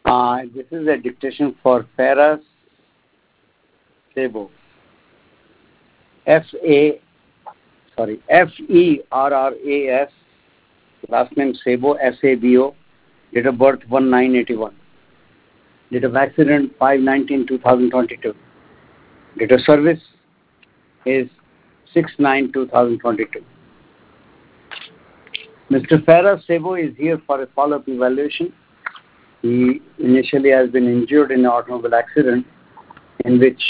This is a dictation for Ferras Sebo. Ferras, last name Sebo, Sabo, date of birth 1981, date of accident 5/19/2022, date of service is 6/9/2022. Mr. Ferras Sebo is here for a follow-up evaluation. He initially has been injured in an automobile accident in which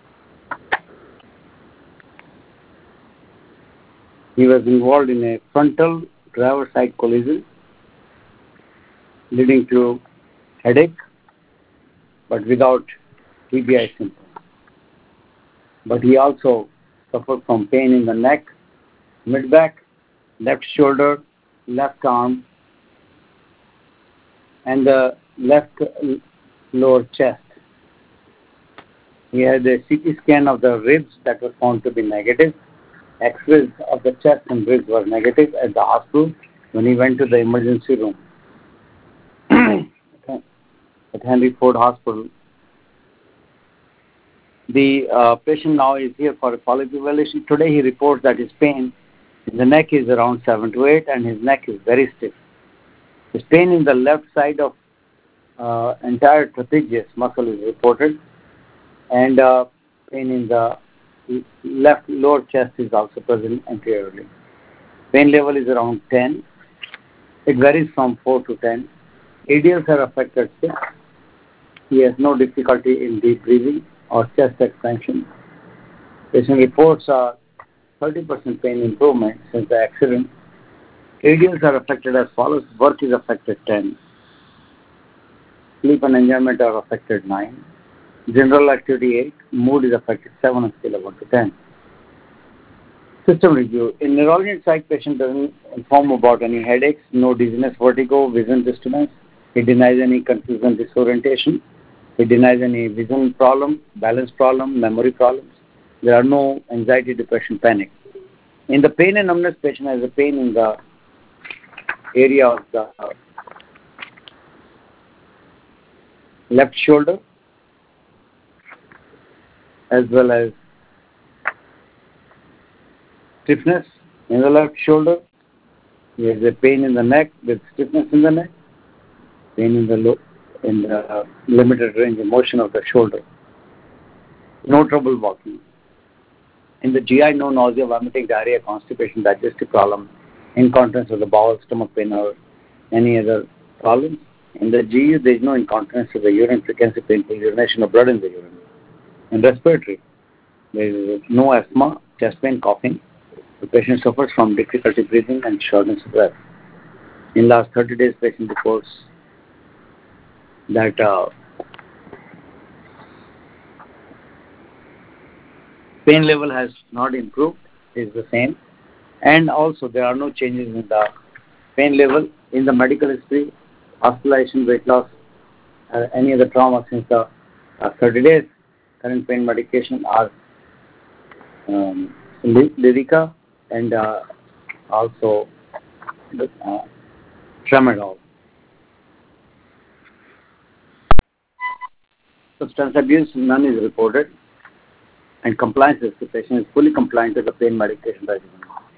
he was involved in a frontal driver side collision leading to headache but without TBI symptoms. But he also suffered from pain in the neck, mid-back, left shoulder, left arm, and the left lower chest. He had a CT scan of the ribs that was found to be negative. X-rays of the chest and ribs were negative at the hospital when he went to the emergency room at Henry Ford Hospital. The patient now is here for a follow-up evaluation. Today he reports that his pain in the neck is around 7 to 8 and his neck is very stiff. His pain in the left side of entire trapezius muscle is reported, and pain in the left lower chest is also present anteriorly. Pain level is around 10. It varies from 4 to 10. ADLs are affected 6. He has no difficulty in deep breathing or chest expansion. Patient reports are 30% pain improvement since the accident. ADLs are affected as follows. Work is affected 10. Sleep and enjoyment are affected 9. General activity 8. Mood is affected 7 on a scale of 1 to 10. System review. In neurology and psych, patient doesn't inform about any headaches, no dizziness, vertigo, vision disturbance. He denies any confusion, disorientation. He denies any vision problem, balance problem, memory problems. There are no anxiety, depression, panic. In the pain and numbness, patient has a pain in the area of the left shoulder as well as stiffness in the left shoulder. He has a pain in the neck with stiffness in the neck, pain in the limited range of motion of the shoulder. No trouble walking. In the GI, no nausea, vomiting, diarrhea, constipation, digestive problem, incontinence of the bowel, stomach pain, or any other problems. In the GU, there is no incontinence of the urine, frequency, painful urination of blood in the urine. In respiratory, there is no asthma, chest pain, coughing. The patient suffers from difficulty breathing and shortness of breath. In last 30 days, patient reports that pain level has not improved, is the same, and also there are no changes in the pain level. In the medical history, hospitalization, weight loss, any other trauma since the 30 days, current pain medication are Lyrica and also Tramadol. Substance abuse, none is reported, and compliance is the patient is fully compliant to the pain medication regimen.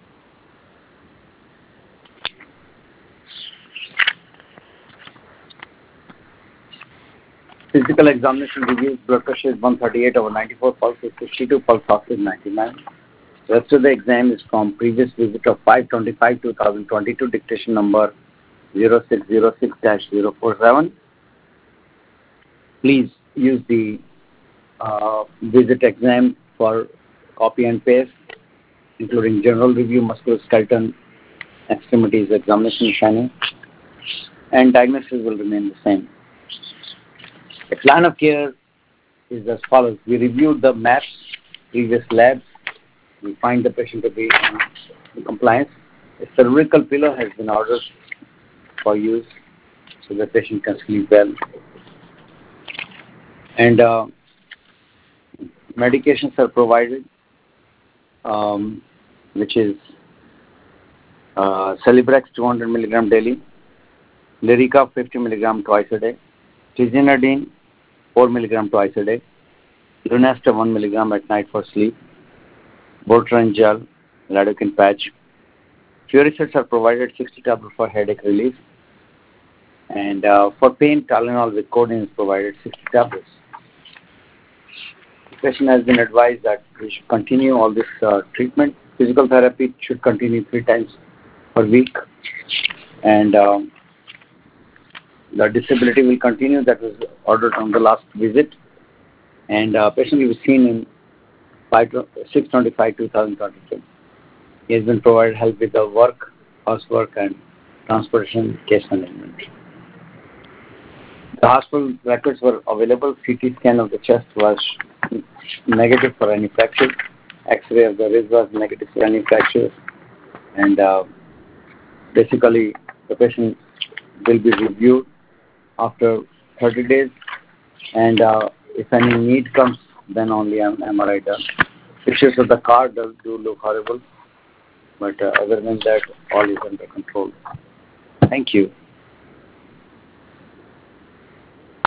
Physical examination reviews, blood pressure is 138/94, pulse is 62, pulse ox is 99. Rest of the exam is from previous visit of 5/25/2022, dictation number 0606-047. Please use the visit exam for copy and paste, including general review, musculoskeletal, extremities, examination, scanning, and diagnosis will remain the same. The plan of care is as follows. We reviewed the maps, previous labs. We find the patient to be in compliance. A cervical pillow has been ordered for use so the patient can sleep well. And medications are provided, which is Celebrex 200 mg daily, Lyrica 50 mg twice a day, tizanidine 4 mg twice a day, Lunesta 1 mg at night for sleep, Votrient gel, lidocaine patch. Furicets are provided 60 tablets for headache relief, and for pain, Tylenol with codeine is provided 60 tablets. The patient has been advised that we should continue all this treatment. Physical therapy should continue 3 times per week, and the disability will continue. That was ordered on the last visit, and patient was seen in 6/25/2022. He has been provided help with the work, housework, and transportation case management. The hospital records were available. CT scan of the chest was negative for any fracture. X-ray of the wrist was negative for any fractures. And basically, the patient will be reviewed after 30 days. And if any need comes, then only an MRI done. Pictures of the car do look horrible. But other than that, all is under control. Thank you.